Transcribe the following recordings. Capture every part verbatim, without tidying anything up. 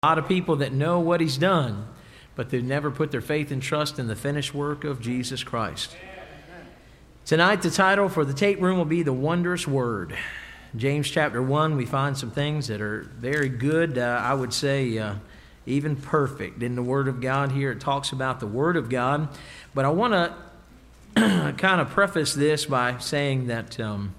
A lot of people that know what he's done, but they've never put their faith and trust in the finished work of Jesus Christ. Tonight, the title for the tape room will be The Wondrous Word. James chapter one, we find some things that are very good, uh, I would say uh, even perfect in the Word of God here. It talks about the Word of God. But I want to kind of preface this by saying that um,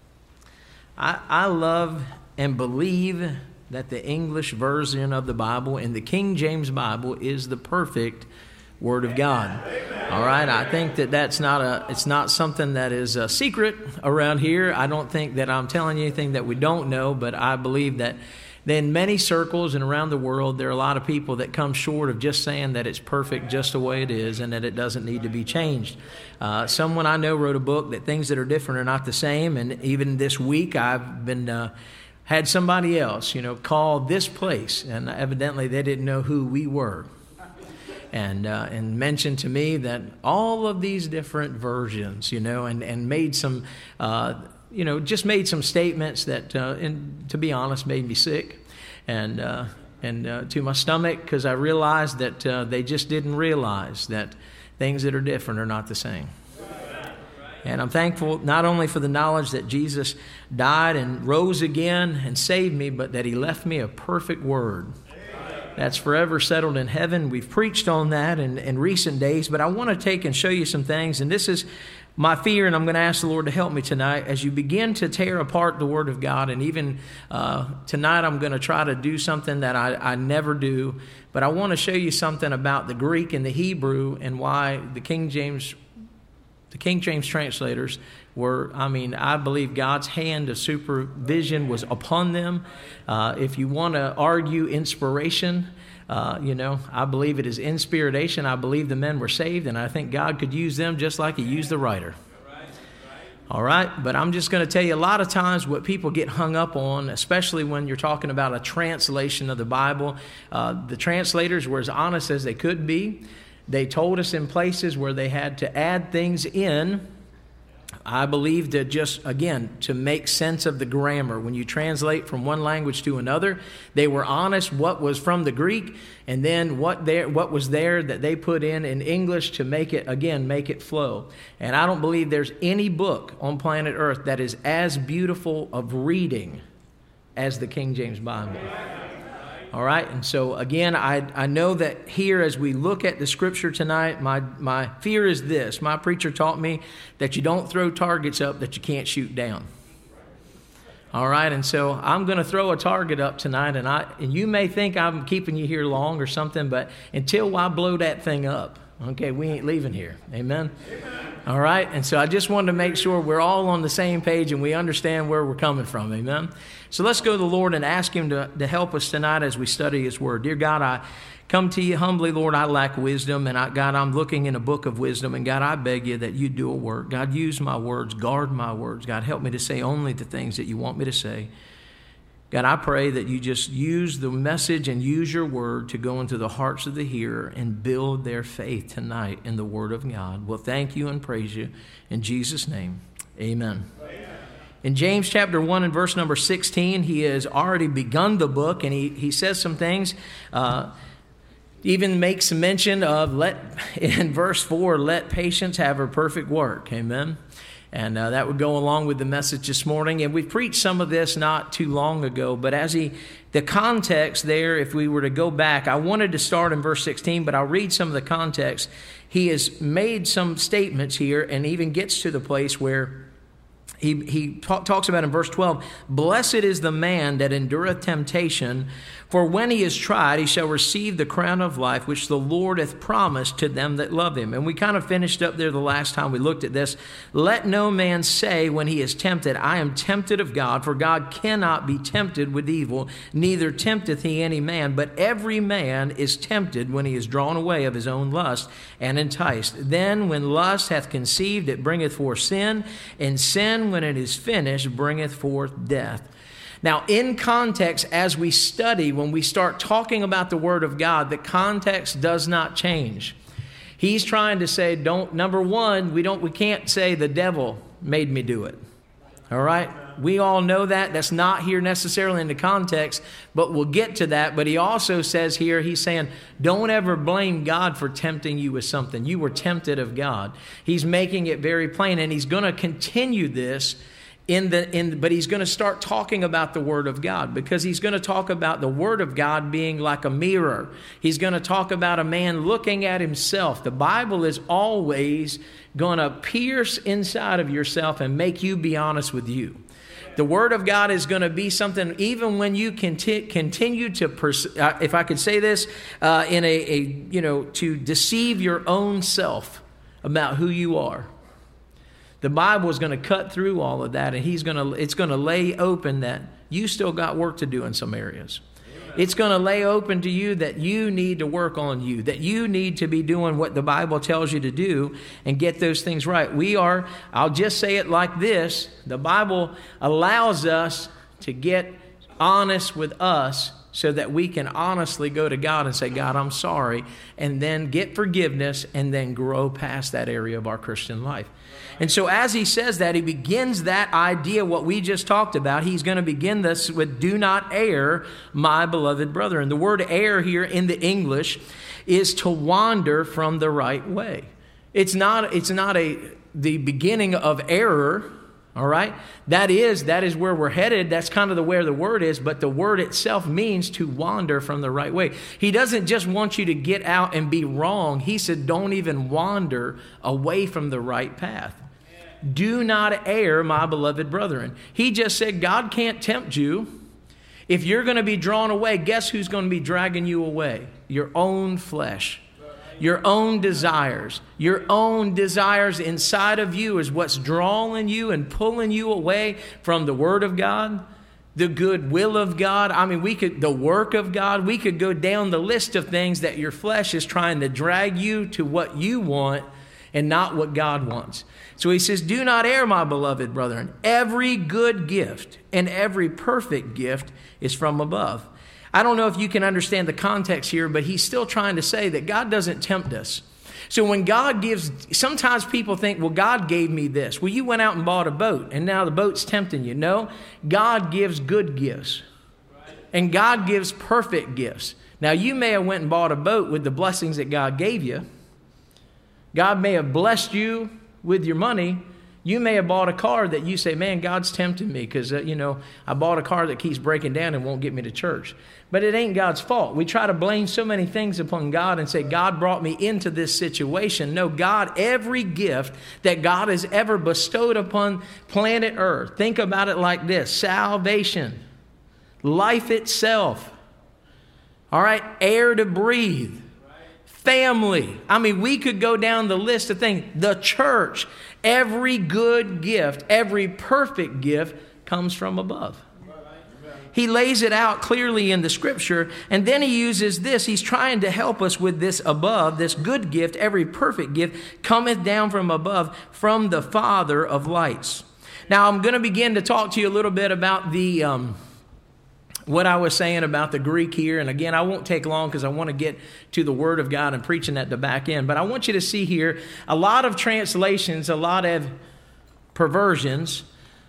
I, I love and believe that the English version of the Bible and the King James Bible is the perfect Word of God. All right, I think that that's not a, it's not something that is a secret around here. I don't think that I'm telling you anything that we don't know, but I believe that in many circles and around the world, there are a lot of people that come short of just saying that it's perfect just the way it is and that it doesn't need to be changed. Uh, someone I know wrote a book that things that are different are not the same, and even this week I've been... Uh, had somebody else, you know, call this place, and evidently they didn't know who we were, and uh, and mentioned to me that all of these different versions, you know, and, and made some, uh, you know, just made some statements that, uh, and to be honest, made me sick, and uh, and uh, to my stomach, because I realized that uh, they just didn't realize that things that are different are not the same. And I'm thankful not only for the knowledge that Jesus died and rose again and saved me, but that he left me a perfect word that's forever settled in heaven. We've preached on that in, in recent days, but I want to take and show you some things. And this is my fear, and I'm going to ask the Lord to help me tonight as you begin to tear apart the Word of God. And even uh, tonight I'm going to try to do something that I, I never do, but I want to show you something about the Greek and the Hebrew and why the King James The King James translators were, I mean, I believe God's hand of supervision was upon them. Uh, if you want to argue inspiration, uh, you know, I believe it is inspiration. I believe the men were saved, and I think God could use them just like he used the writer. All right, but I'm just going to tell you a lot of times what people get hung up on, especially when you're talking about a translation of the Bible. Uh, the translators were as honest as they could be. They told us in places where they had to add things in, I believe, to just, again, to make sense of the grammar. When you translate from one language to another, they were honest what was from the Greek and then what there, what was there that they put in in English to make it, again, make it flow. And I don't believe there's any book on planet Earth that is as beautiful of reading as the King James Bible. All right, and so again, I I know that here as we look at the Scripture tonight, my, my fear is this. My preacher taught me that you don't throw targets up that you can't shoot down. All right, and so I'm going to throw a target up tonight, and I and you may think I'm keeping you here long or something, but until I blow that thing up, okay, we ain't leaving here. Amen? Amen. All right, and so I just wanted to make sure we're all on the same page and we understand where we're coming from. Amen? So let's go to the Lord and ask him to, to help us tonight as we study his word. Dear God, I come to you humbly, Lord. I lack wisdom, and I, God, I'm looking in a book of wisdom, and God, I beg you that you do a work. God, use my words, guard my words. God, help me to say only the things that you want me to say. God, I pray that you just use the message and use your word to go into the hearts of the hearer and build their faith tonight in the word of God. Well, thank you and praise you. In Jesus' name, amen. Amen. In James chapter one and verse number sixteen, he has already begun the book, and he, he says some things. Uh, even makes mention of, let in verse four, let patience have her perfect work. Amen. And uh, that would go along with the message this morning. And we preached some of this not too long ago. But as he, the context there, if we were to go back, I wanted to start in verse sixteen, but I'll read some of the context. He has made some statements here and even gets to the place where he, he talk, talks about in verse twelve, blessed is the man that endureth temptation, for when he is tried, he shall receive the crown of life, which the Lord hath promised to them that love him. And we kind of finished up there the last time we looked at this. Let no man say when he is tempted, I am tempted of God, for God cannot be tempted with evil, neither tempteth he any man. But every man is tempted when he is drawn away of his own lust and enticed. Then when lust hath conceived, it bringeth forth sin, and sin, when it is finished, bringeth forth death. Now, in context, as we study, when we start talking about the Word of God, the context does not change. He's trying to say, don't, number one, we don't, we can't say the devil made me do it. All right? We all know that. That's not here necessarily in the context, but we'll get to that. But he also says here, he's saying, don't ever blame God for tempting you with something. You were tempted of God. He's making it very plain, and he's going to continue this in the in but he's going to start talking about the Word of God, because he's going to talk about the Word of God being like a mirror. He's going to talk about a man looking at himself. The Bible is always going to pierce inside of yourself and make you be honest with you. The Word of God is going to be something, even when you conti- continue to, pers- uh, if I could say this, uh, in a, a, you know, to deceive your own self about who you are. The Bible is going to cut through all of that, and he's going to, it's going to lay open that you still got work to do in some areas. It's going to lay open to you that you need to work on you, that you need to be doing what the Bible tells you to do and get those things right. We are, I'll just say it like this, the Bible allows us to get honest with us so that we can honestly go to God and say, God, I'm sorry, and then get forgiveness and then grow past that area of our Christian life. And so as he says that, he begins that idea, what we just talked about. He's going to begin this with, do not err, my beloved brother. And the word err here in the English is to wander from the right way. It's not, it's not a the beginning of error, all right? That is, that is where we're headed. That's kind of the where the word is, but the word itself means to wander from the right way. He doesn't just want you to get out and be wrong. He said, don't even wander away from the right path. Do not err, my beloved brethren. He just said God can't tempt you. If you're going to be drawn away, guess who's going to be dragging you away? Your own flesh. Your own desires. Your own desires inside of you is what's drawing you and pulling you away from the Word of God, the good will of God. I mean, we could, the work of God. We could go down the list of things that your flesh is trying to drag you to what you want and not what God wants. So he says, do not err, my beloved brethren. Every good gift and every perfect gift is from above. I don't know if you can understand the context here, but he's still trying to say that God doesn't tempt us. So when God gives, sometimes people think, well, God gave me this. Well, you went out and bought a boat, and now the boat's tempting you. No, God gives good gifts, and God gives perfect gifts. Now, you may have went and bought a boat with the blessings that God gave you. God may have blessed you with your money. You may have bought a car that you say, man, God's tempting me because, uh, you know, I bought a car that keeps breaking down and won't get me to church. But it ain't God's fault. We try to blame so many things upon God and say, God brought me into this situation. No, God, every gift that God has ever bestowed upon planet Earth, think about it like this: salvation, life itself, all right, air to breathe, family. I mean, we could go down the list of things. The church, every good gift, every perfect gift comes from above. He lays it out clearly in the scripture, and then he uses this. He's trying to help us with this above, this good gift, every perfect gift cometh down from above, from the Father of lights. Now, I'm going to begin to talk to you a little bit about the um, what I was saying about the Greek here. And again, I won't take long because I want to get to the Word of God and preaching at the back end. But I want you to see here a lot of translations, a lot of perversions,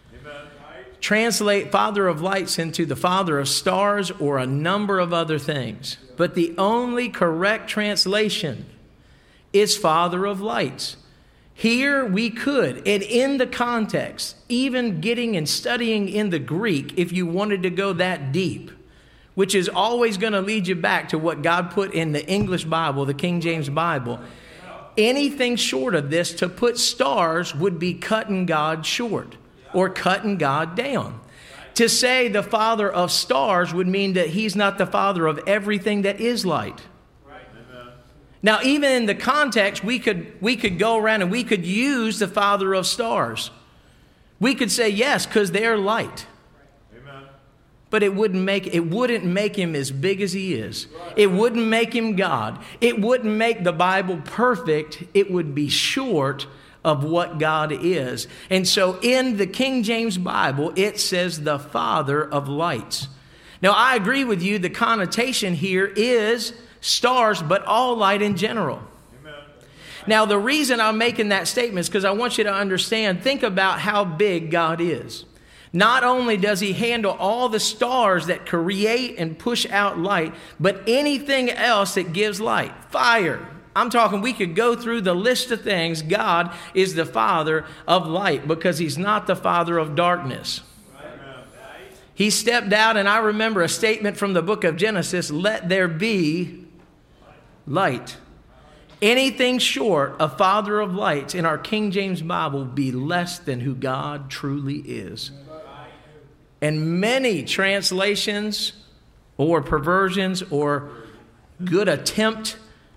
translate Father of lights into the Father of stars or a number of other things. But the only correct translation is Father of lights. Here we could, and in the context, even getting and studying in the Greek, if you wanted to go that deep, which is always going to lead you back to what God put in the English Bible, the King James Bible, anything short of this, to put stars, would be cutting God short or cutting God down. To say the Father of stars would mean that he's not the Father of everything that is light. Now, even in the context, we could we could go around and we could use the Father of stars. We could say yes, because they're light. Amen. But it wouldn't make it wouldn't make him as big as he is. It wouldn't make him God. It wouldn't make the Bible perfect. It would be short of what God is. And so in the King James Bible, it says the Father of lights. Now, I agree with you. The connotation here is stars, but all light in general. Amen. Now, the reason I'm making that statement is because I want you to understand, think about how big God is. Not only does he handle all the stars that create and push out light, but anything else that gives light. Fire. I'm talking, we could go through the list of things. God is the Father of light because he's not the Father of darkness. He stepped out, and I remember a statement from the book of Genesis, let there be light. Anything short of Father of lights in our King James Bible would be less than who God truly is. And many translations or perversions or good attempt,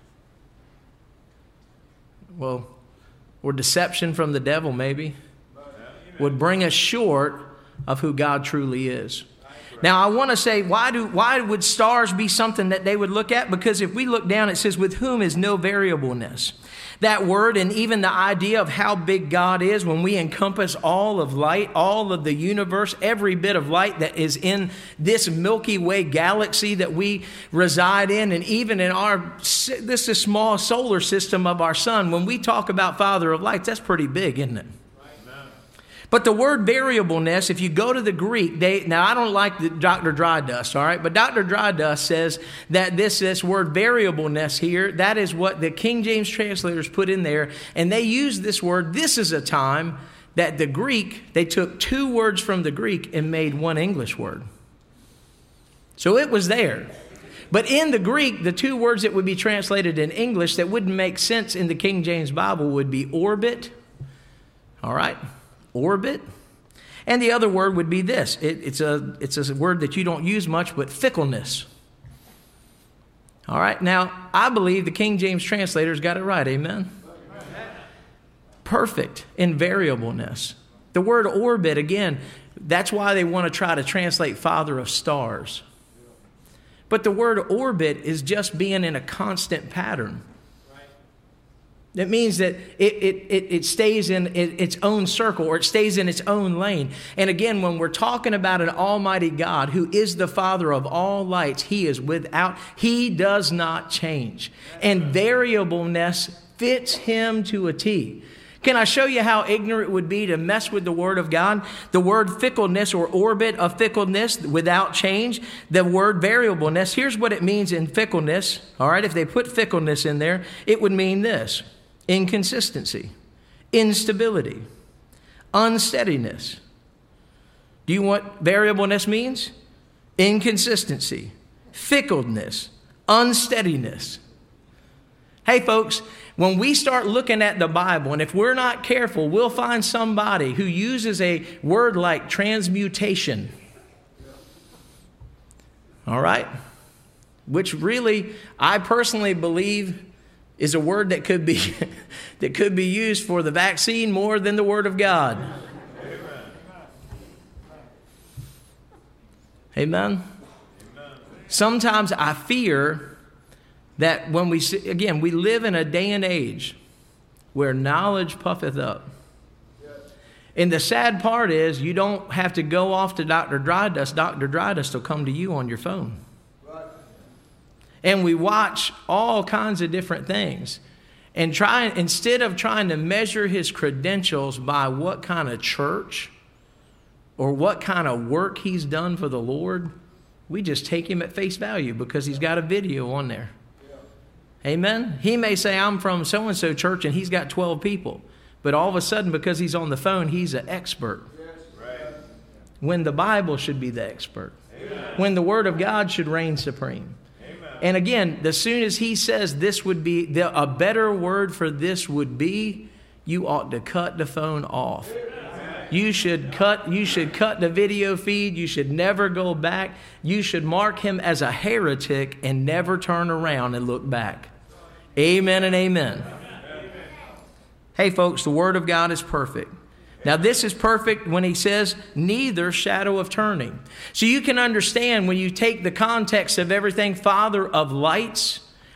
well, or deception from the devil maybe, would bring us short of who God truly is. Now, I want to say, why do why would stars be something that they would look at? Because if we look down, it says, with whom is no variableness. That word and even the idea of how big God is when we encompass all of light, all of the universe, every bit of light that is in this Milky Way galaxy that we reside in, and even in our, this is small solar system of our sun. When we talk about Father of lights, that's pretty big, isn't it? But the word variableness, if you go to the Greek, they, now I don't like the Doctor Drydust, all right? But Doctor Drydust says that this, this word variableness here, that is what the King James translators put in there. And they use this word. This is a time that the Greek, they took two words from the Greek and made one English word. So it was there. But in the Greek, the two words that would be translated in English that wouldn't make sense in the King James Bible would be orbit, all right? Orbit. And the other word would be this. It, it's, a, it's a word that you don't use much, but fickleness. All right. Now, I believe the King James translators got it right. Amen. Perfect invariableness. The word orbit, again, that's why they want to try to translate Father of stars. But the word orbit is just being in a constant pattern. It means that it, it, it, it stays in its own circle, or it stays in its own lane. And again, when we're talking about an almighty God who is the Father of all lights, he is without, he does not change. And variableness fits him to a T. Can I show you how ignorant it would be to mess with the Word of God? The word fickleness, or orbit of fickleness without change, the word variableness, here's what it means in fickleness. All right, if they put fickleness in there, it would mean this: inconsistency, instability, unsteadiness. Do you know what variableness means? Inconsistency, fickleness, unsteadiness. Hey, folks, when we start looking at the Bible, and if we're not careful, we'll find somebody who uses a word like transmutation. All right? Which really, I personally believe, is a word that could be that could be used for the vaccine more than the Word of God. Amen. Amen. Sometimes I fear that when we, again, we live in a day and age where knowledge puffeth up. And the sad part is you don't have to go off to Doctor Drydust. Doctor Drydust will come to you on your phone. And we watch all kinds of different things. And try, instead of trying to measure his credentials by what kind of church or what kind of work he's done for the Lord, we just take him at face value because he's got a video on there. Amen? He may say, I'm from so-and-so church, and he's got twelve people. But all of a sudden, because he's on the phone, he's an expert. When the Bible should be the expert. When the Word of God should reign supreme. And again, as soon as he says this would be, the, a better word for this would be, you ought to cut the phone off. You should cut, you should cut the video feed. You should never go back. You should mark him as a heretic and never turn around and look back. Amen and amen. Hey, folks, the Word of God is perfect. Now, this is perfect when he says, neither shadow of turning. So you can understand when you take the context of everything, Father of lights.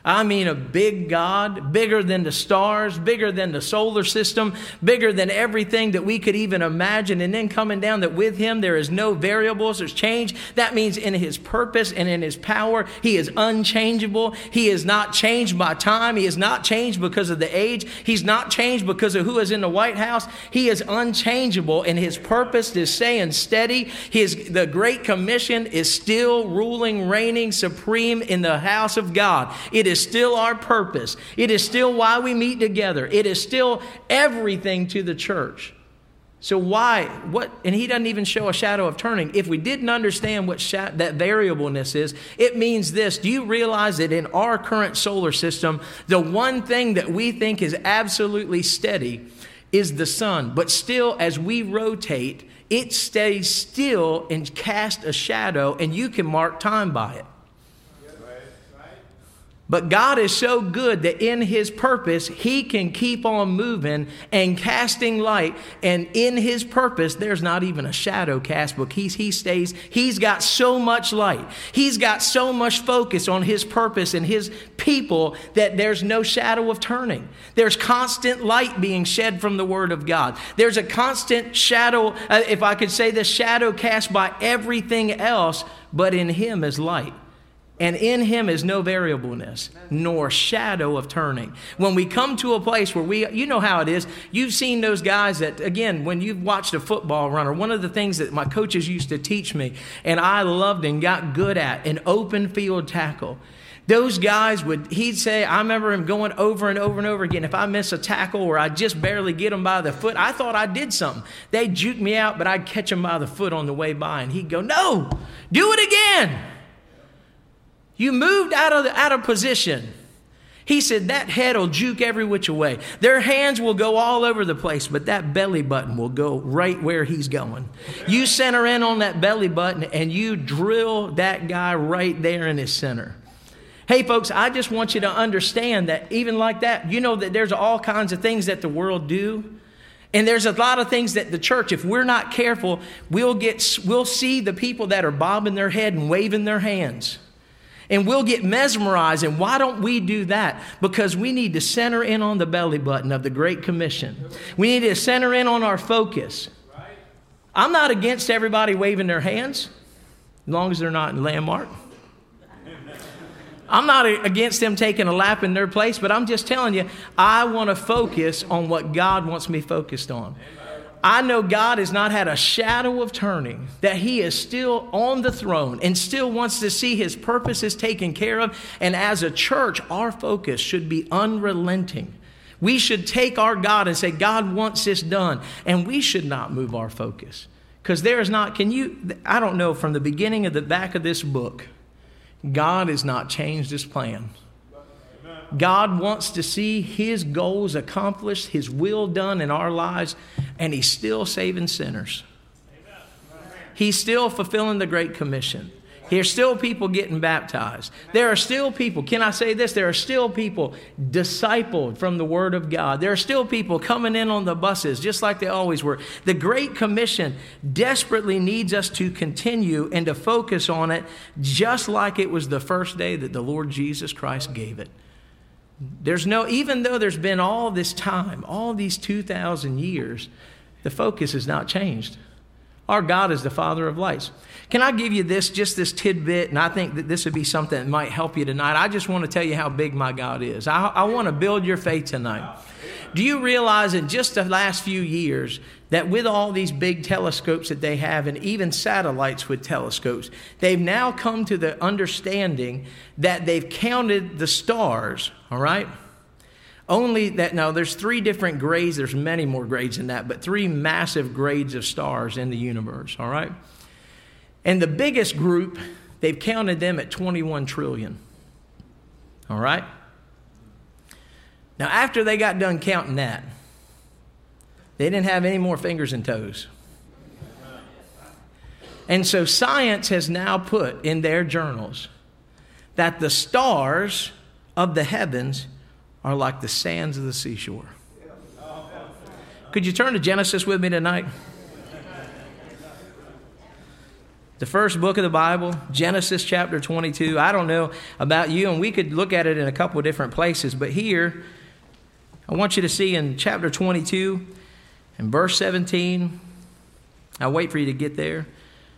I mean a big God, bigger than the stars, bigger than the solar system, bigger than everything that we could even imagine. And then coming down that with him there is no variables, there's change. That means in his purpose and in his power, he is unchangeable. He is not changed by time. He is not changed because of the age. He's not changed because of who is in the White House. He is unchangeable, and his purpose is staying steady. His, the Great Commission is still ruling, reigning supreme in the house of God. It is still our purpose. It is still why we meet together. It is still everything to the church. So why, what, and he doesn't even show a shadow of turning. If we didn't understand what sha- that variableness is, it means this. Do you realize that in our current solar system, the one thing that we think is absolutely steady is the sun. But still, as we rotate, it stays still and casts a shadow, and you can mark time by it. But God is so good that in his purpose, he can keep on moving and casting light. And in his purpose, there's not even a shadow cast, but he's, he stays, he's got so much light. He's got so much focus on his purpose and his people that there's no shadow of turning. There's constant light being shed from the word of God. There's a constant shadow, uh, if I could say this, shadow cast by everything else, but in him is light. And in him is no variableness, nor shadow of turning. When we come to a place where we, you know how it is. You've seen those guys that, again, when you've watched a football runner, one of the things that my coaches used to teach me, and I loved and got good at, an open field tackle. Those guys would, he'd say, I remember him going over and over and over again. If I miss a tackle or I just barely get him by the foot, I thought I did something. They'd juke me out, but I'd catch him by the foot on the way by. And he'd go, no, do it again. You moved out of the, out of position. He said that head will juke every which way. Their hands will go all over the place, but that belly button will go right where he's going. You center in on that belly button and you drill that guy right there in his center. Hey, folks, I just want you to understand that even like that, you know that there's all kinds of things that the world do. And there's a lot of things that the church, if we're not careful, we'll get, we'll see the people that are bobbing their head and waving their hands. And we'll get mesmerized. And why don't we do that? Because we need to center in on the belly button of the Great Commission. We need to center in on our focus. I'm not against everybody waving their hands, as long as they're not in Landmark. I'm not against them taking a lap in their place, but I'm just telling you, I want to focus on what God wants me focused on. I know God has not had a shadow of turning, that he is still on the throne and still wants to see his purposes taken care of. And as a church, our focus should be unrelenting. We should take our God and say, God wants this done. And we should not move our focus. Because there is not, can you, I don't know, from the beginning of the back of this book, God has not changed his plan. God wants to see his goals accomplished, his will done in our lives, and he's still saving sinners. He's still fulfilling the Great Commission. There's still people getting baptized. There are still people, can I say this? There are still people discipled from the Word of God. There are still people coming in on the buses, just like they always were. The Great Commission desperately needs us to continue and to focus on it, just like it was the first day that the Lord Jesus Christ gave it. There's no, even though there's been all this time, all these two thousand years, the focus has not changed. Our God is the Father of lights. Can I give you this, just this tidbit, and I think that this would be something that might help you tonight. I just want to tell you how big my God is. I, I want to build your faith tonight. Do you realize in just the last few years that with all these big telescopes that they have, and even satellites with telescopes, they've now come to the understanding that they've counted the stars, all right? Only that, now there's three different grades, there's many more grades than that, but three massive grades of stars in the universe, all right? And the biggest group, they've counted them at twenty-one trillion, all right? Now, after they got done counting that, they didn't have any more fingers and toes. And so science has now put in their journals that the stars of the heavens are like the sands of the seashore. Could you turn to Genesis with me tonight? The first book of the Bible, Genesis chapter twenty-two. I don't know about you, and we could look at it in a couple of different places, but here, I want you to see in chapter twenty-two, in verse seventeen, I'll wait for you to get there.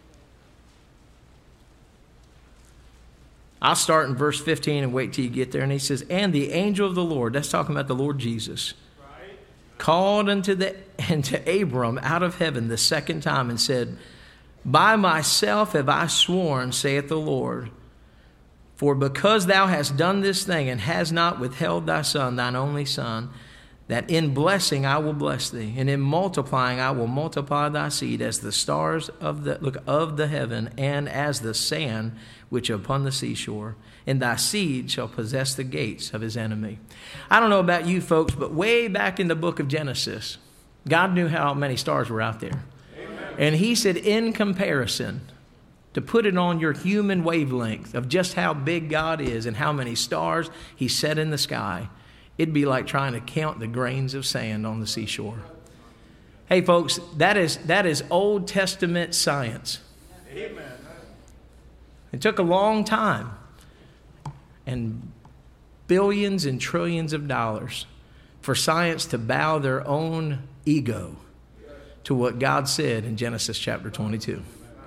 I'll start in verse fifteen and wait till you get there. And he says, and the angel of the Lord, that's talking about the Lord Jesus, right, called unto, the, unto Abram out of heaven the second time and said, by myself have I sworn, saith the Lord, for because thou hast done this thing and hast not withheld thy son, thine only son, that in blessing I will bless thee, and in multiplying I will multiply thy seed as the stars of the look of the heaven, and as the sand which upon the seashore. And thy seed shall possess the gates of his enemy. I don't know about you folks, but way back in the book of Genesis, God knew how many stars were out there. Amen. And he said, in comparison, to put it on your human wavelength of just how big God is and how many stars he set in the sky, it'd be like trying to count the grains of sand on the seashore. Hey, folks, that is that is Old Testament science. Amen. It took a long time and billions and trillions of dollars for science to bow their own ego to what God said in Genesis chapter twenty-two.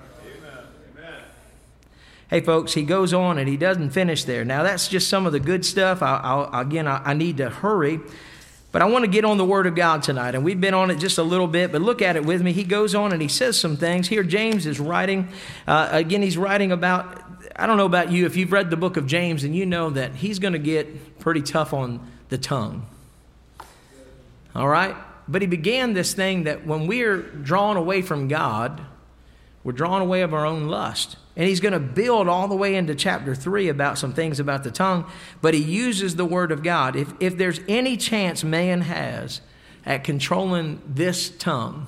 Hey, folks, he goes on and he doesn't finish there. Now, that's just some of the good stuff. I'll, I'll, again, I, I need to hurry, but I want to get on the Word of God tonight. And we've been on it just a little bit, but look at it with me. He goes on and he says some things. Here, James is writing. Uh, again, he's writing about, I don't know about you, if you've read the book of James, and you know that he's going to get pretty tough on the tongue. All right? But he began this thing that when we're drawn away from God, we're drawn away of our own lust. And he's going to build all the way into chapter three about some things about the tongue, but he uses the Word of God. If, if there's any chance man has at controlling this tongue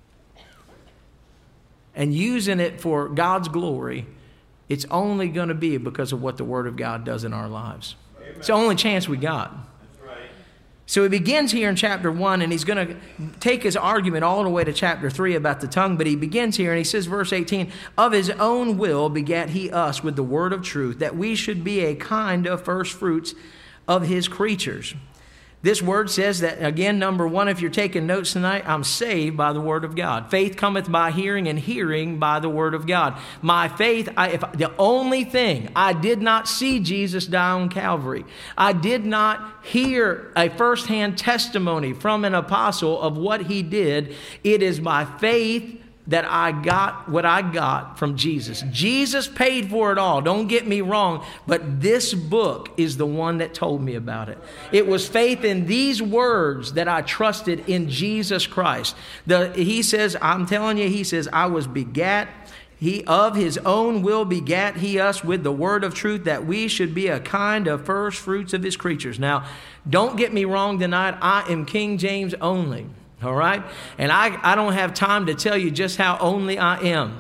and using it for God's glory, it's only going to be because of what the Word of God does in our lives. Amen. It's the only chance we got. So he begins here in chapter one, and he's going to take his argument all the way to chapter three about the tongue. But he begins here, and he says, verse eighteen, of his own will begat he us with the word of truth, that we should be a kind of first fruits of his creatures. This word says that, again, number one, if you're taking notes tonight, I'm saved by the Word of God. Faith cometh by hearing, and hearing by the Word of God. My faith, I, if the only thing, I did not see Jesus die on Calvary. I did not hear a firsthand testimony from an apostle of what he did. It is by faith that I got what I got from Jesus. Jesus paid for it all. Don't get me wrong, but this book is the one that told me about it. It was faith in these words that I trusted in Jesus Christ. The, he says, I'm telling you, he says, I was begat. He of his own will begat he us with the word of truth, that we should be a kind of first fruits of his creatures. Now, don't get me wrong tonight. I am King James only. All right? And I, I don't have time to tell you just how only I am.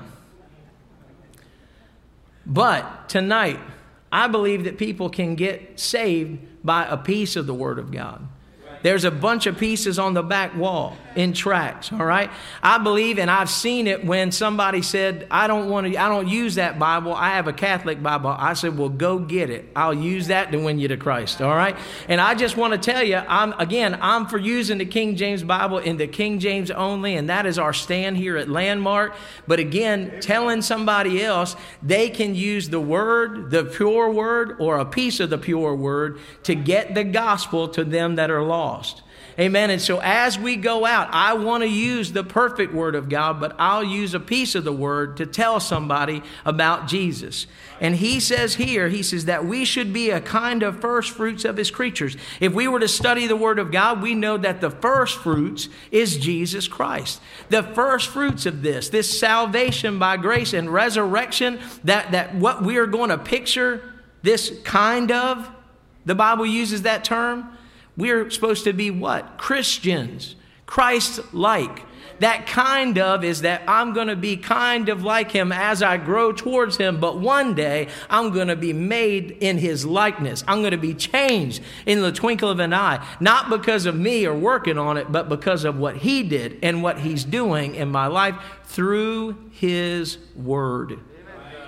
But tonight, I believe that people can get saved by a piece of the Word of God. There's a bunch of pieces on the back wall in tracts, all right? I believe, and I've seen it when somebody said, I don't want to, I don't use that Bible. I have a Catholic Bible. I said, well, go get it. I'll use that to win you to Christ, all right? And I just want to tell you, I'm again, I'm for using the King James Bible in the King James only, and that is our stand here at Landmark. But again, telling somebody else they can use the Word, the pure Word, or a piece of the pure Word to get the gospel to them that are lost. Amen. And so as we go out, I want to use the perfect Word of God, but I'll use a piece of the Word to tell somebody about Jesus. And he says here, he says that we should be a kind of first fruits of his creatures. If we were to study the Word of God, we know that the first fruits is Jesus Christ. The first fruits of this, this salvation by grace and resurrection, that, that what we are going to picture this kind of, the Bible uses that term. We're supposed to be what? Christians. Christ-like. That kind of is that I'm going to be kind of like him as I grow towards him. But one day I'm going to be made in his likeness. I'm going to be changed in the twinkle of an eye. Not because of me or working on it, but because of what he did and what he's doing in my life through his word.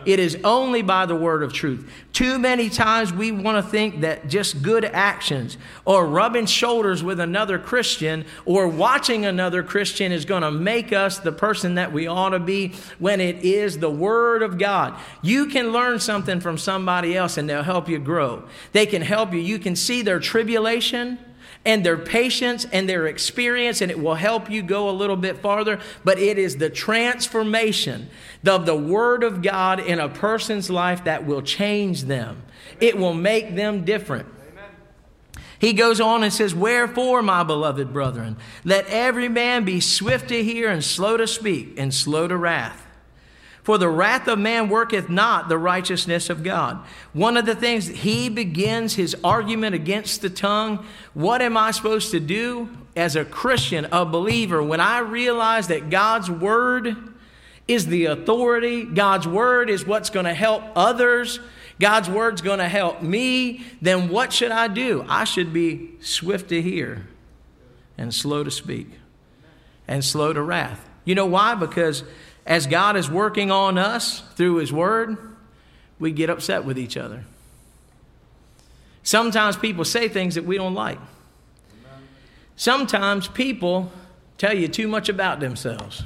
It is only by the word of truth. Too many times we want to think that just good actions or rubbing shoulders with another Christian or watching another Christian is going to make us the person that we ought to be, when it is the word of God. You can learn something from somebody else and they'll help you grow. They can help you. You can see their tribulation and their patience and their experience, and it will help you go a little bit farther. But it is the transformation of the Word of God in a person's life that will change them. It will make them different. He goes on and says, wherefore, my beloved brethren, let every man be swift to hear and slow to speak and slow to wrath. For the wrath of man worketh not the righteousness of God. One of the things, he begins his argument against the tongue. What am I supposed to do as a Christian, a believer, when I realize that God's word is the authority? God's word is what's going to help others. God's word's going to help me. Then what should I do? I should be swift to hear and slow to speak and slow to wrath. You know why? Because as God is working on us through His Word, we get upset with each other. Sometimes people say things that we don't like. Sometimes people tell you too much about themselves.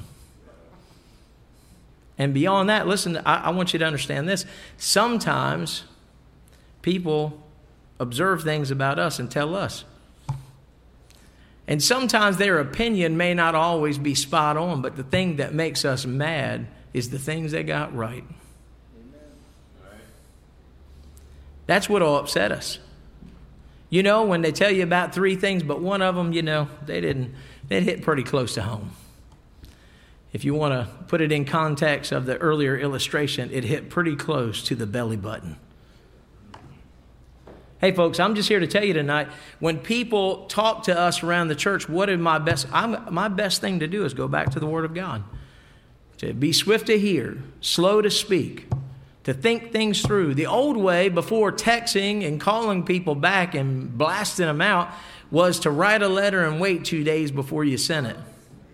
And beyond that, listen, I, I want you to understand this. Sometimes people observe things about us and tell us. And sometimes their opinion may not always be spot on, but the thing that makes us mad is the things they got right. That's what will upset us. You know, when they tell you about three things, but one of them, you know, they didn't, they hit pretty close to home. If you want to put it in context of the earlier illustration, it hit pretty close to the belly button. Hey, folks, I'm just here to tell you tonight, when people talk to us around the church, what is my best, I'm, my best thing to do is go back to the Word of God. To be swift to hear, slow to speak, to think things through. The old way, before texting and calling people back and blasting them out, was to write a letter and wait two days before you sent it.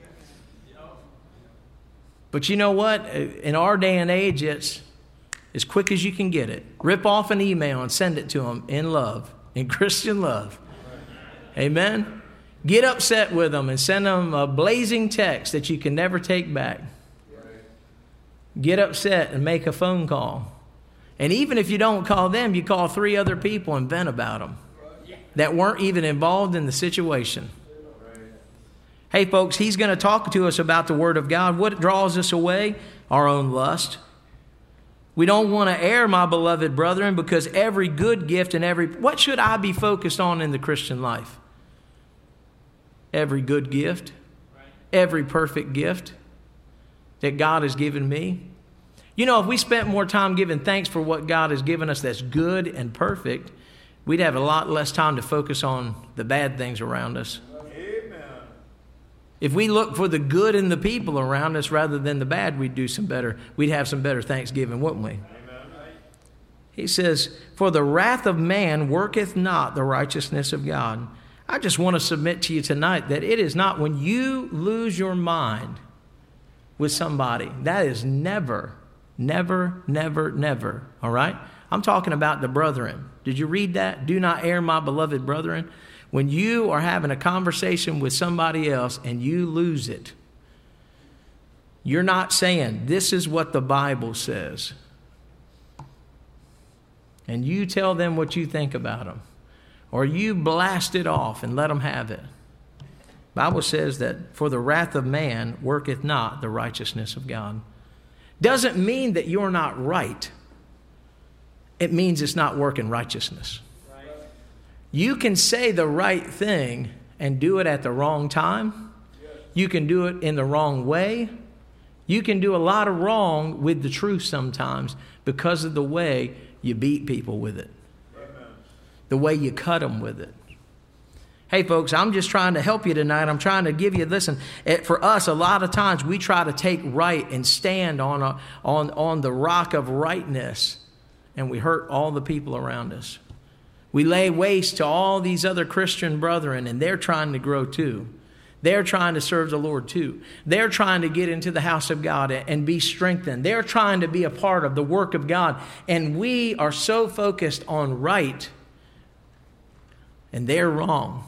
But you know what? In our day and age, it's as quick as you can get it. Rip off an email and send it to them in love, in Christian love. Amen? Get upset with them and send them a blazing text that you can never take back. Get upset and make a phone call. And even if you don't call them, you call three other people and vent about them that weren't even involved in the situation. Hey, folks, he's going to talk to us about the Word of God. What draws us away? Our own lust. We don't want to err, my beloved brethren, because every good gift and every... What should I be focused on in the Christian life? Every good gift. Every perfect gift that God has given me. You know, if we spent more time giving thanks for what God has given us that's good and perfect, we'd have a lot less time to focus on the bad things around us. Amen. If we look for the good in the people around us rather than the bad, we'd do some better. We'd have some better Thanksgiving, wouldn't we? Amen. He says, for the wrath of man worketh not the righteousness of God. I just want to submit to you tonight that it is not when you lose your mind with somebody. That is never, never, never, never. All right? I'm talking about the brethren. Did you read that? Do not err, my beloved brethren. When you are having a conversation with somebody else and you lose it, you're not saying, this is what the Bible says. And you tell them what you think about them. Or you blast it off and let them have it. The Bible says that for the wrath of man worketh not the righteousness of God. Doesn't mean that you're not right. It means it's not working righteousness. Right. You can say the right thing and do it at the wrong time. Yes. You can do it in the wrong way. You can do a lot of wrong with the truth sometimes because of the way you beat people with it. Amen. The way you cut them with it. Hey, folks, I'm just trying to help you tonight. I'm trying to give you, listen, for us, a lot of times we try to take right and stand on, a, on, on the rock of rightness, and we hurt all the people around us. We lay waste to all these other Christian brethren, and they're trying to grow too. They're trying to serve the Lord too. They're trying to get into the house of God and be strengthened. They're trying to be a part of the work of God. And we are so focused on right, and they're wrong,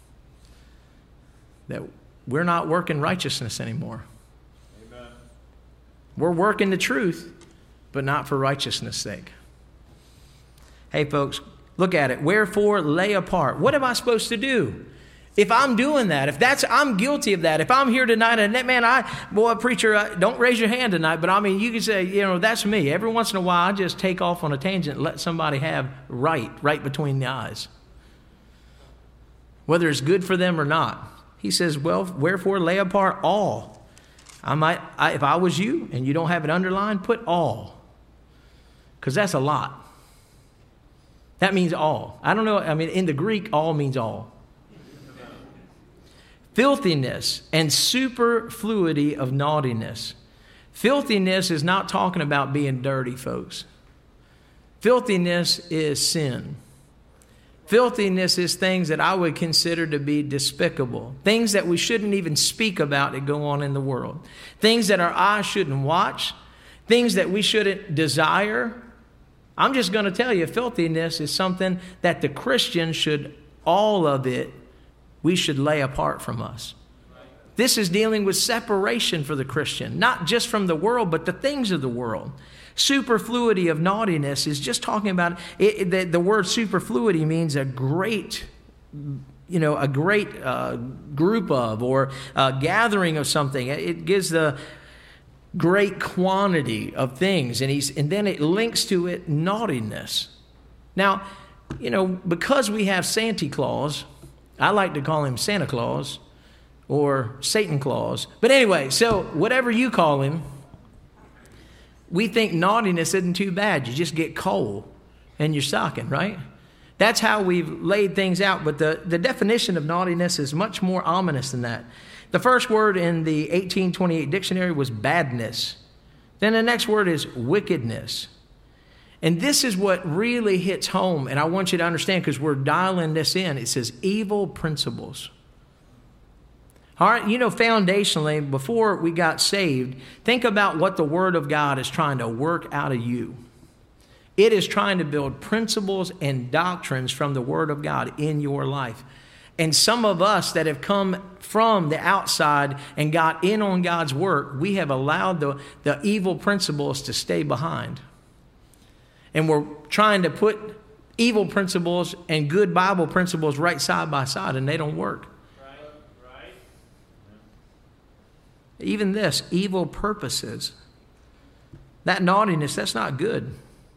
that we're not working righteousness anymore. Amen. We're working the truth, but not for righteousness' sake. Hey, folks, look at it. Wherefore, lay apart. What am I supposed to do? If I'm doing that, if that's, I'm guilty of that. If I'm here tonight and that man, I, boy, preacher, I, don't raise your hand tonight, but I mean, you can say, you know, that's me. Every once in a while, I just take off on a tangent and let somebody have right, right between the eyes. Whether it's good for them or not. He says, well, wherefore lay apart all. I might, I, if I was you and you don't have it underlined, put all. Because that's a lot. That means all. I don't know. I mean, in the Greek, all means all. Filthiness and superfluity of naughtiness. Filthiness is not talking about being dirty, folks. Filthiness is sin. Filthiness is things that I would consider to be despicable. Things that we shouldn't even speak about that go on in the world. Things that our eyes shouldn't watch. Things that we shouldn't desire. I'm just going to tell you, filthiness is something that the Christian should, all of it, we should lay apart from us. This is dealing with separation for the Christian, not just from the world, but the things of the world. Superfluity of naughtiness is just talking about, it, the, the word superfluity means a great, you know, a great uh, group of or a gathering of something. It gives the great quantity of things, and he's and then it links to it naughtiness. Now, you know, because we have Santa Claus, I like to call him Santa Claus or Satan Claus. But anyway, so whatever you call him, we think naughtiness isn't too bad. You just get coal in your stocking, right? That's how we've laid things out. But the, the definition of naughtiness is much more ominous than that. The first word in the eighteen twenty-eight dictionary was badness. Then the next word is wickedness. And this is what really hits home, and I want you to understand because we're dialing this in. It says evil principles. All right, you know, foundationally, before we got saved, think about what the Word of God is trying to work out of you. It is trying to build principles and doctrines from the Word of God in your life. And some of us that have come from the outside and got in on God's work, we have allowed the, the evil principles to stay behind. And we're trying to put evil principles and good Bible principles right side by side, and they don't work. Even this, evil purposes. That naughtiness, that's not good.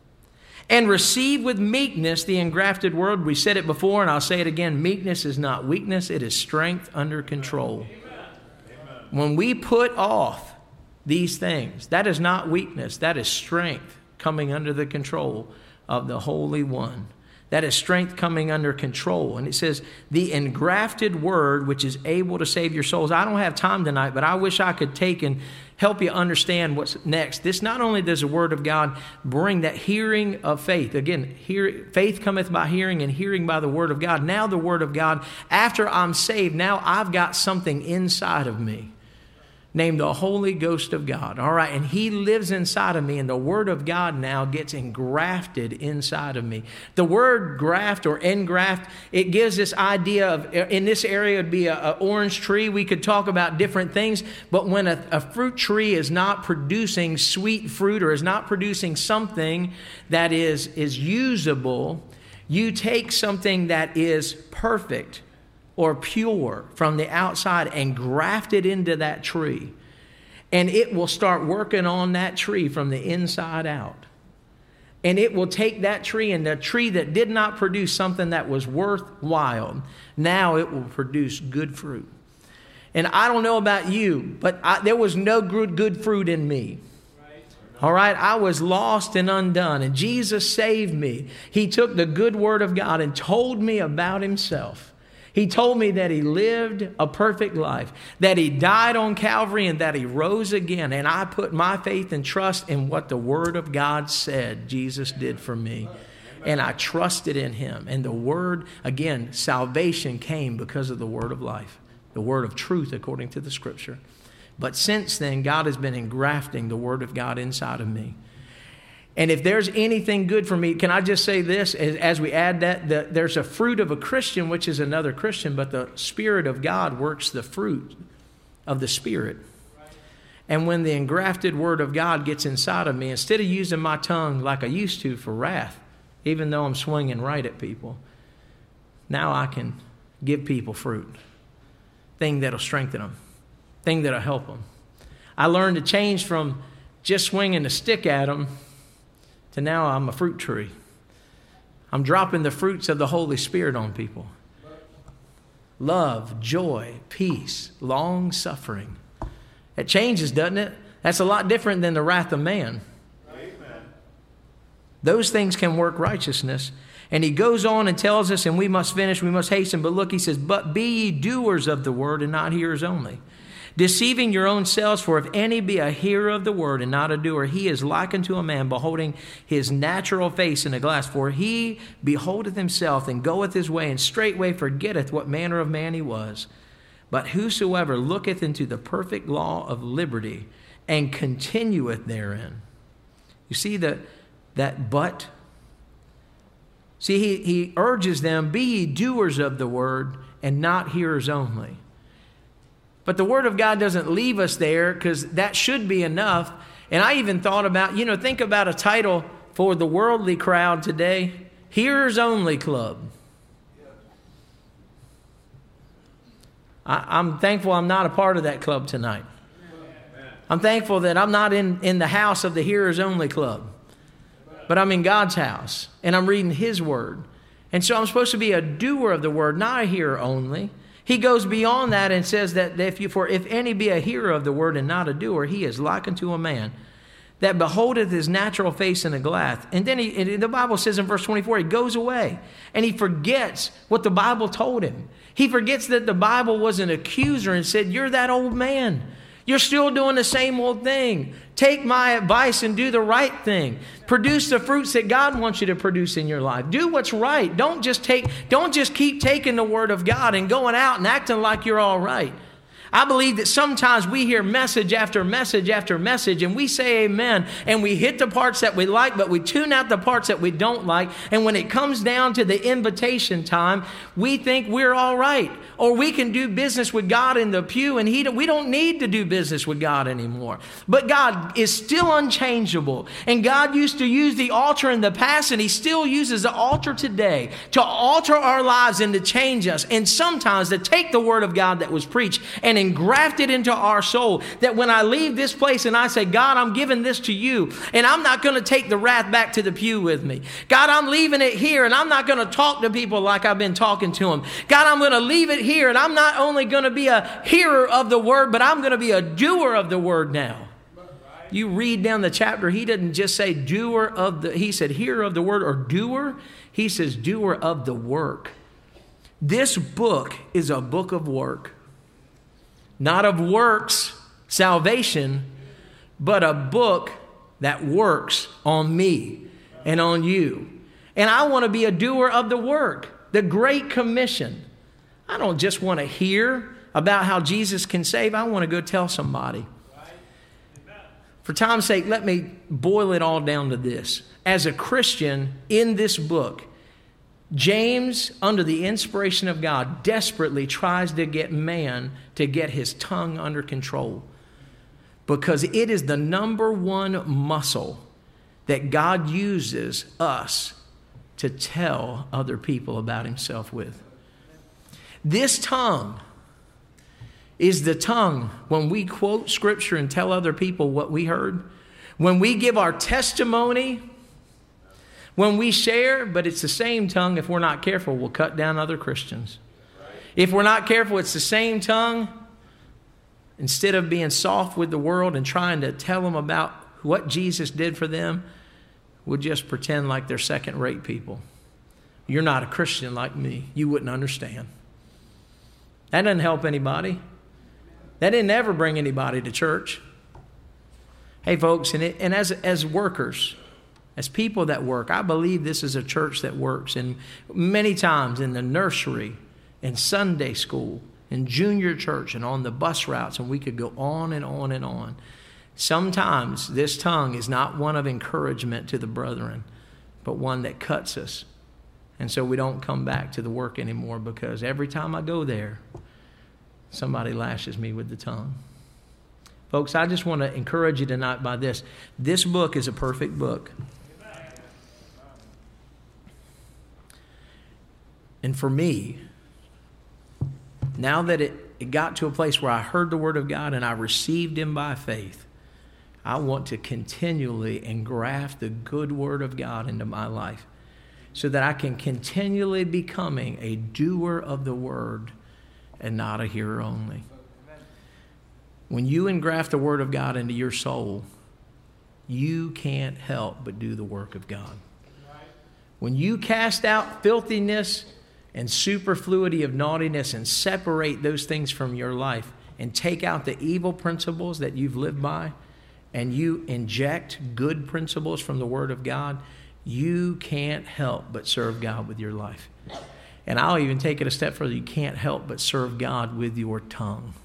And receive with meekness the engrafted word. We said it before, and I'll say it again. Meekness is not weakness. It is strength under control. Amen. When we put off these things, that is not weakness. That is strength coming under the control of the Holy One. That is strength coming under control. And it says, the engrafted word, which is able to save your souls. I don't have time tonight, but I wish I could take and help you understand what's next. This not only does the word of God bring that hearing of faith. Again, hear, faith cometh by hearing, and hearing by the word of God. Now the word of God, after I'm saved, now I've got something inside of me named the Holy Ghost of God. All right, and he lives inside of me, and the Word of God now gets engrafted inside of me. The word graft or engraft, it gives this idea of, in this area, it would be an orange tree. We could talk about different things, but when a, a fruit tree is not producing sweet fruit or is not producing something that is, is usable, you take something that is perfect or pure from the outside and graft it into that tree. And it will start working on that tree from the inside out. And it will take that tree, and the tree that did not produce something that was worthwhile, now it will produce good fruit. And I don't know about you, but I, there was no good, good fruit in me. All right, I was lost and undone, and Jesus saved me. He took the good word of God and told me about himself. He told me that he lived a perfect life, that he died on Calvary, and that he rose again. And I put my faith and trust in what the Word of God said Jesus did for me. And I trusted in him. And the Word, again, salvation came because of the Word of life. the word of truth according to the Scripture. But since then, God has been engrafting the word of God inside of me. And if there's anything good for me, can I just say this as, as we add that, the, there's a fruit of a Christian, which is another Christian, but the Spirit of God works the fruit of the Spirit. And when the engrafted word of God gets inside of me, instead of using my tongue like I used to for wrath, even though I'm swinging right at people, now I can give people fruit, thing that'll strengthen them, thing that'll help them. I learned to change from just swinging a stick at them to now I'm a fruit tree. I'm dropping the fruits of the Holy Spirit on people. Love, joy, peace, long suffering. It changes, doesn't it? That's a lot different than the wrath of man. Amen. Those things can work righteousness. And he goes on and tells us, and we must finish, we must hasten. But look, he says, but be ye doers of the word and not hearers only, deceiving your own selves. For if any be a hearer of the word and not a doer, he is like unto a man beholding his natural face in a glass. For he beholdeth himself and goeth his way, and straightway forgetteth what manner of man he was. But whosoever looketh into the perfect law of liberty and continueth therein. You see the, that but? See, he, he urges them, be ye doers of the word and not hearers only. But the word of God doesn't leave us there, because that should be enough. And I even thought about, you know, think about a title for the worldly crowd today, Hearers Only Club. I, I'm thankful I'm not a part of that club tonight. I'm thankful that I'm not in, in the house of the Hearers Only Club. But I'm in God's house, and I'm reading His Word. And so I'm supposed to be a doer of the Word, not a hearer only. He goes beyond that and says that if you, for if any be a hearer of the Word and not a doer, he is like unto a man that beholdeth his natural face in a glass. And then he, and the Bible says in verse twenty-four, he goes away, and he forgets what the Bible told him. He forgets that the Bible was an accuser and said, you're that old man. You're still doing the same old thing. Take my advice and do the right thing. Produce the fruits that God wants you to produce in your life. Do what's right. Don't just take, don't just keep taking the word of God and going out and acting like you're all right. I believe that sometimes we hear message after message after message, and we say amen, and we hit the parts that we like, but we tune out the parts that we don't like. And when it comes down to the invitation time, we think we're all right. Or we can do business with God in the pew, and he, we don't need to do business with God anymore. But God is still unchangeable. And God used to use the altar in the past, and He still uses the altar today to alter our lives and to change us. And sometimes to take the word of God that was preached and engraft it into our soul, that when I leave this place and I say, God, I'm giving this to you, and I'm not going to take the wrath back to the pew with me. God, I'm leaving it here, and I'm not going to talk to people like I've been talking to them. God, I'm going to leave it here, and I'm not only going to be a hearer of the word, but I'm going to be a doer of the word now. You read down the chapter, he didn't just say doer of the, he said hearer of the word or doer. He says doer of the work. This book is a book of work. Not of works, salvation, but a book that works on me and on you. And I want to be a doer of the work, the Great Commission. I don't just want to hear about how Jesus can save. I want to go tell somebody. For time's sake, let me boil it all down to this. As a Christian in this book, James, under the inspiration of God, desperately tries to get man to get his tongue under control, because it is the number one muscle that God uses us to tell other people about Himself with. This tongue is the tongue when we quote Scripture and tell other people what we heard, when we give our testimony, when we share. But it's the same tongue, if we're not careful, will cut down other Christians. If we're not careful, it's the same tongue. Instead of being soft with the world and trying to tell them about what Jesus did for them, we'll just pretend like they're second-rate people. You're not a Christian like me. You wouldn't understand. That doesn't help anybody. That didn't ever bring anybody to church. Hey, folks, and, it, and as, as workers, as people that work, I believe this is a church that works. And many times in the nursery, in Sunday school, in junior church and on the bus routes, and we could go on and on and on. Sometimes this tongue is not one of encouragement to the brethren, but one that cuts us. And so we don't come back to the work anymore, because every time I go there, somebody lashes me with the tongue. Folks, I just want to encourage you tonight by this. This book is a perfect book. And for me, now that it, it got to a place where I heard the Word of God and I received Him by faith, I want to continually engraft the good Word of God into my life so that I can continually becoming a doer of the Word and not a hearer only. When you engraft the Word of God into your soul, you can't help but do the work of God. When you cast out filthiness and superfluity of naughtiness and separate those things from your life and take out the evil principles that you've lived by, and you inject good principles from the Word of God, you can't help but serve God with your life. And I'll even take it a step further. You can't help but serve God with your tongue.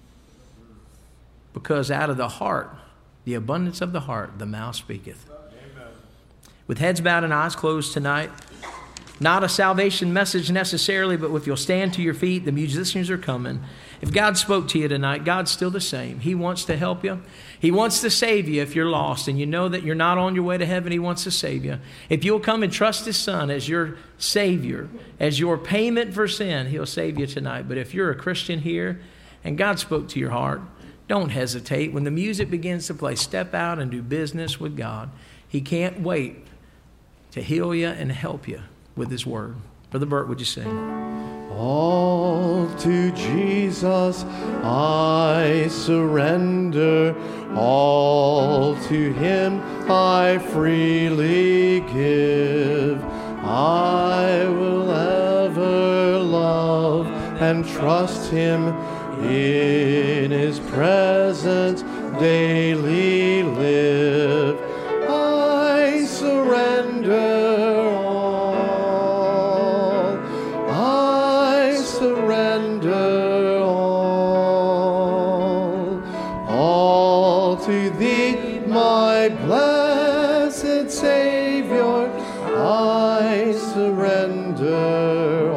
Because out of the heart, the abundance of the heart, the mouth speaketh. Amen. With heads bowed and eyes closed tonight, not a salvation message necessarily, but if you'll stand to your feet, the musicians are coming. If God spoke to you tonight, God's still the same. He wants to help you. He wants to save you if you're lost and you know that you're not on your way to heaven. He wants to save you. If you'll come and trust His Son as your Savior, as your payment for sin, He'll save you tonight. But if you're a Christian here and God spoke to your heart, don't hesitate. When the music begins to play, step out and do business with God. He can't wait to heal you and help you with His Word. Brother Bert, would you sing? All to Jesus I surrender, all to Him I freely give. I will ever love and trust Him, in His presence daily live. I surrender all, I surrender all, all to Thee, my blessed Savior, I surrender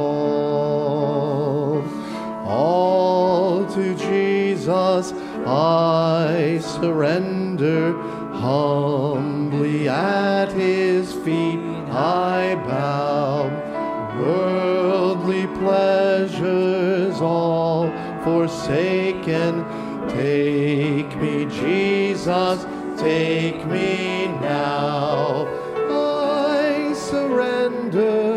all, all to Jesus I surrender, humbly at His feet I bow, worldly pleasures all forsaken, take me Jesus, take me now, I surrender